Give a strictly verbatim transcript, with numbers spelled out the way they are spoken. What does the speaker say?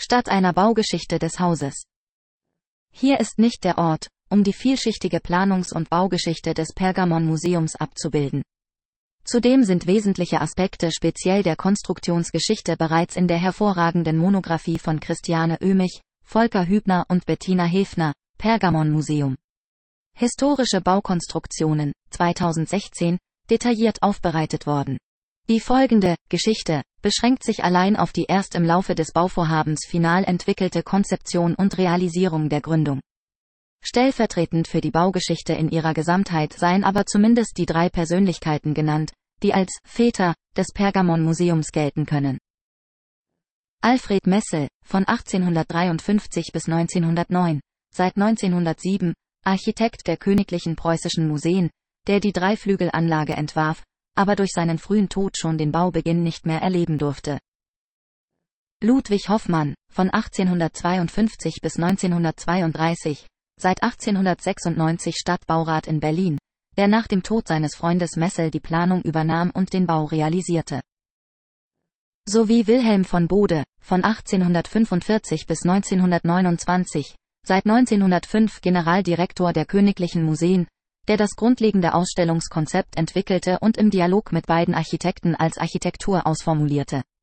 statt einer Baugeschichte des Hauses. Hier ist nicht der Ort, um die vielschichtige Planungs- und Baugeschichte des Pergamon-Museums abzubilden. Zudem sind wesentliche Aspekte speziell der Konstruktionsgeschichte bereits in der hervorragenden Monographie von Christiane Oehmich, Volker Hübner und Bettina Hefner, Pergamon-Museum. Historische Baukonstruktionen, zweitausendsechzehn, detailliert aufbereitet worden. Die folgende Geschichte beschränkt sich allein auf die erst im Laufe des Bauvorhabens final entwickelte Konzeption und Realisierung der Gründung. Stellvertretend für die Baugeschichte in ihrer Gesamtheit seien aber zumindest die drei Persönlichkeiten genannt, die als Väter des Pergamon-Museums gelten können. Alfred Messel, von achtzehnhundertdreiundfünfzig bis neunzehnhundertneun, seit neunzehnhundertsieben, Architekt der Königlichen Preußischen Museen, der die Dreiflügelanlage entwarf, aber durch seinen frühen Tod schon den Baubeginn nicht mehr erleben durfte. Ludwig Hoffmann, von achtzehnhundertzweiundfünfzig bis neunzehnhundertzweiunddreißig, seit achtzehnhundertsechsundneunzig Stadtbaurat in Berlin, der nach dem Tod seines Freundes Messel die Planung übernahm und den Bau realisierte. Sowie Wilhelm von Bode, von achtzehnhundertfünfundvierzig bis neunzehnhundertneunundzwanzig, seit neunzehnhundertfünf Generaldirektor der Königlichen Museen, der das grundlegende Ausstellungskonzept entwickelte und im Dialog mit beiden Architekten als Architektur ausformulierte.